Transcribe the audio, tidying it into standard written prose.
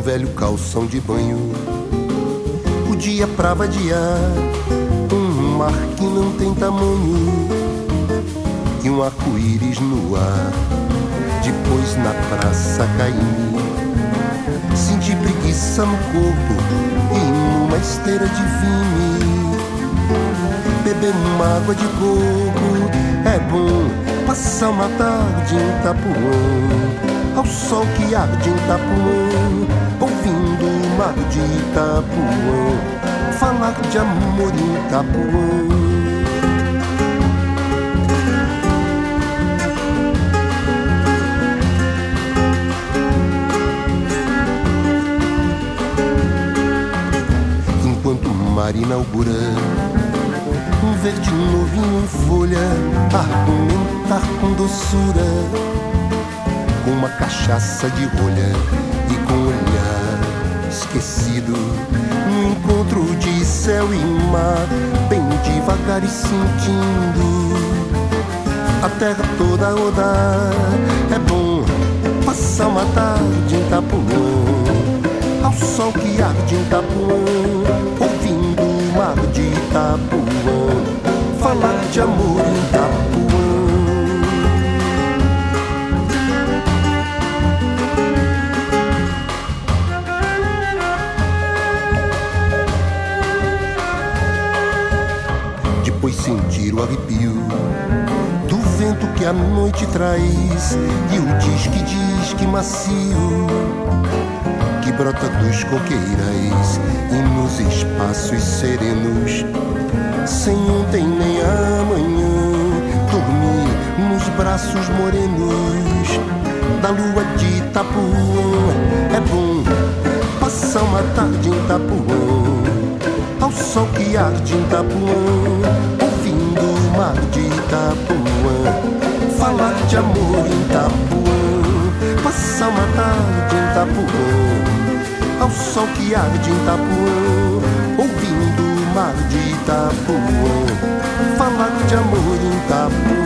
velho calção de banho. O dia pra vadiar, um mar que não tem tamanho e um arco-íris no ar. Depois na praça caí, senti preguiça no corpo e numa esteira de vime beber uma água de coco. É bom passar uma tarde em Itapuã, ao sol que arde em Itapuã, ouvindo o mar de Itapuã, falar de amor em Itapuã. Enquanto o mar inaugura um verde novinho em folha, argumentar com doçura, com uma cachaça de rolha e com um olhar esquecido, no encontro de céu e mar, bem devagar e sentindo a terra toda a rodar. É bom passar uma tarde em Itapuã, ao sol que arde em Itapuã, ouvindo o mar de Itapuã, falar de amor em Itapuã. Depois sentir o arrepio do vento que a noite traz e o disque macio que brota dos coqueirais e nos espaços serenos, sem ontem nem amanhã, dormir nos braços morenos da lua de Itapuã. É bom passar uma tarde em Itapuã, ao sol que arde em Itapuã, ouvindo o mar de Itapuã, falar de amor em Itapuã. Passar uma tarde em Itapuã, ao sol que arde em Itapuã, ouvindo o mar de Itapuã, falar de amor em Itapuã.